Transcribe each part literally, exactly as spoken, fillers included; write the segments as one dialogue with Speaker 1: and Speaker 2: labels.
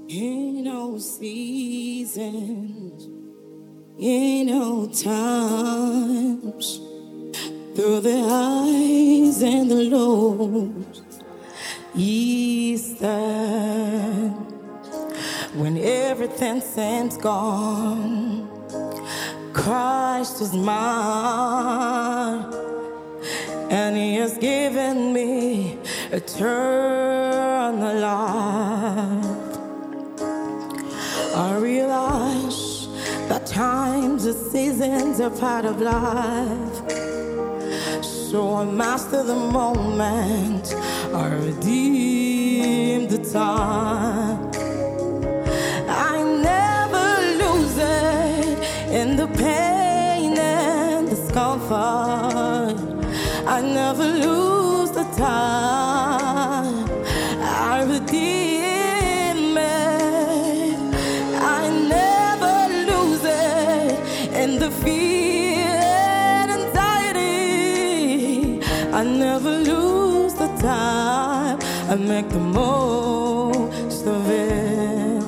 Speaker 1: In all seasons, in all times, through the highs and the lows, He stands. When everything seems gone, Christ is mine, and He has given me eternal life. I realize that times and seasons are part of life, so I master the moment, I redeem the time. I never lose it in the pain and discomfort. I never lose the time, I redeem the fear and anxiety. I never lose the time, I make the most of it.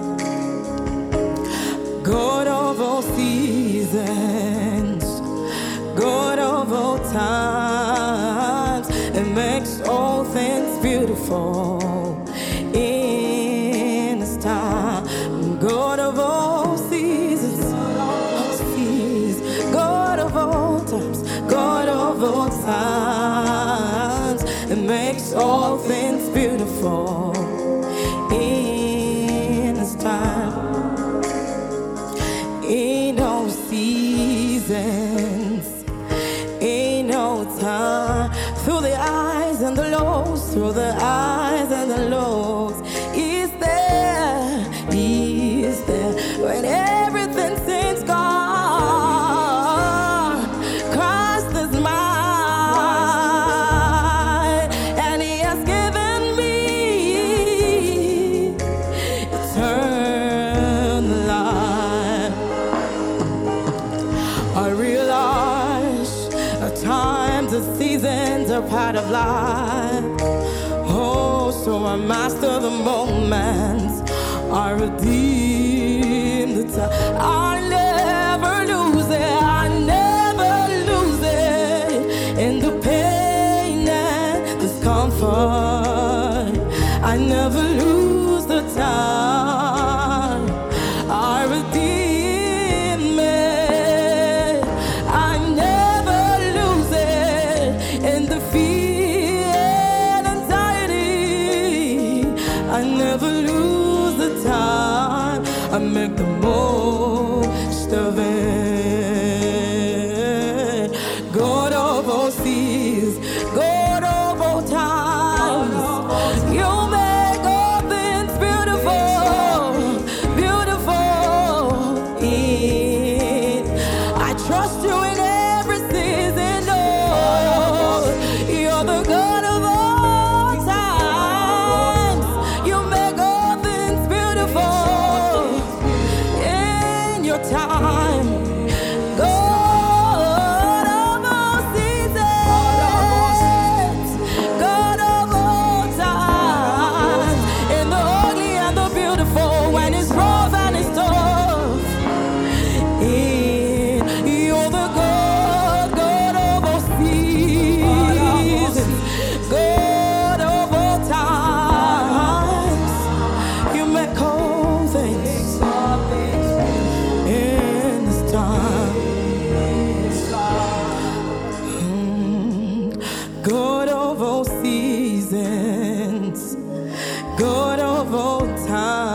Speaker 1: God of all seasons, God of all times, it makes all things beautiful in His time. God of all seasons, God of all times, it makes all things beautiful in His time. In all seasons, in all time, through the highs and the lows, through the highs and the lows, He's there, He's there. When everything seems gone, seasons are part of life. Oh, so I master the moments, I redeem the time. I never lose it, I never lose it in the pain and discomfort. I never lose the time, I redeem it. I never lose it in the fear and anxiety. I never lose the time, I make the most of it. God of all seas, God of all times, You make all things beautiful, beautiful in. I trust You in every season, Lord. You're the God of all times. You make all things beautiful in Your time. God of all seasons, God of all times, in the ugly and the beautiful, when it's rough and it's tough. In You're the God, God of all seasons, God of all times. You make all things in this time. Mm. God of all seasons, God of all times.